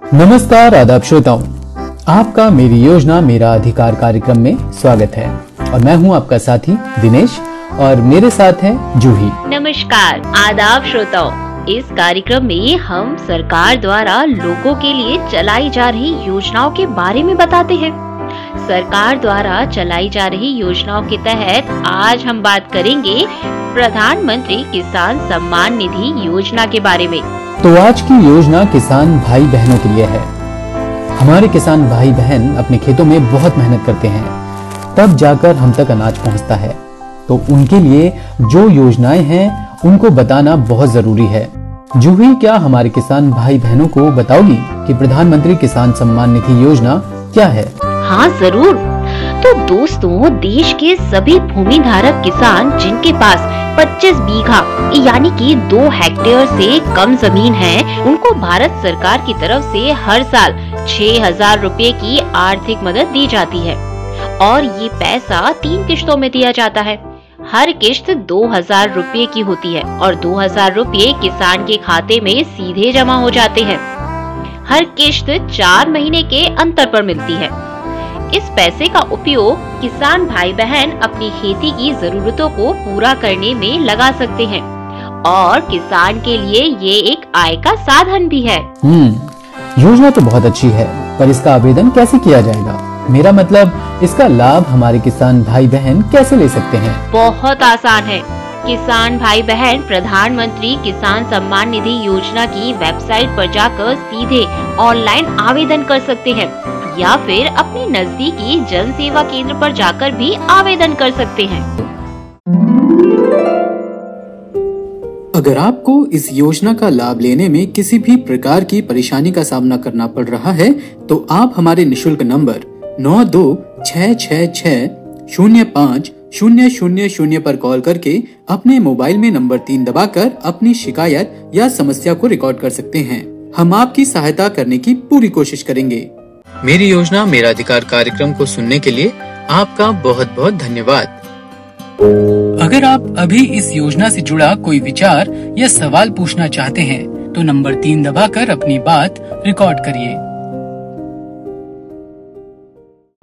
नमस्कार आदाब श्रोताओं, आपका मेरी योजना मेरा अधिकार कार्यक्रम में स्वागत है और मैं हूं आपका साथी दिनेश और मेरे साथ हैं जूही। नमस्कार आदाब श्रोताओं, इस कार्यक्रम में हम सरकार द्वारा लोगों के लिए चलाई जा रही योजनाओं के बारे में बताते हैं। सरकार द्वारा चलाई जा रही योजनाओं के तहत आज हम बात करेंगे प्रधानमंत्री किसान सम्मान निधि योजना के बारे में। तो आज की योजना किसान भाई बहनों के लिए है। हमारे किसान भाई बहन अपने खेतों में बहुत मेहनत करते हैं, तब जाकर हम तक अनाज पहुंचता है। तो उनके लिए जो योजनाएं हैं उनको बताना बहुत जरूरी है। जूही, क्या हमारे किसान भाई बहनों को बताओगी कि प्रधानमंत्री किसान सम्मान निधि योजना क्या है? हाँ जरूर। तो दोस्तों, देश के सभी भूमि धारक किसान जिनके पास 25 बीघा यानी कि 2 हेक्टेयर से कम जमीन है, उनको भारत सरकार की तरफ से हर साल 6,000 रुपए की आर्थिक मदद दी जाती है और ये पैसा 3 किश्तों में दिया जाता है। हर किश्त 2,000 रुपए की होती है और 2,000 रुपए किसान के खाते में सीधे जमा हो जाते हैं। हर किश्त 4 महीने के अंतर पर मिलती है। इस पैसे का उपयोग किसान भाई बहन अपनी खेती की जरूरतों को पूरा करने में लगा सकते हैं और किसान के लिए ये एक आय का साधन भी है। योजना तो बहुत अच्छी है, पर इसका आवेदन कैसे किया जाएगा? मेरा मतलब, इसका लाभ हमारे किसान भाई बहन कैसे ले सकते हैं? बहुत आसान है। किसान भाई बहन प्रधानमंत्री किसान सम्मान निधि योजना की वेबसाइट पर जाकर सीधे ऑनलाइन आवेदन कर सकते हैं या फिर अपने नजदीकी जन सेवा केंद्र पर जाकर भी आवेदन कर सकते हैं। अगर आपको इस योजना का लाभ लेने में किसी भी प्रकार की परेशानी का सामना करना पड़ रहा है, तो आप हमारे निशुल्क नंबर 9266605000 पर कॉल करके अपने मोबाइल में नंबर 3 दबाकर अपनी शिकायत या समस्या को रिकॉर्ड कर सकते हैं। हम आपकी सहायता करने की पूरी कोशिश करेंगे। मेरी योजना मेरा अधिकार कार्यक्रम को सुनने के लिए आपका बहुत बहुत धन्यवाद। अगर आप अभी इस योजना से जुड़ा कोई विचार या सवाल पूछना चाहते हैं, तो नंबर 3 दबाकर अपनी बात रिकॉर्ड करिए।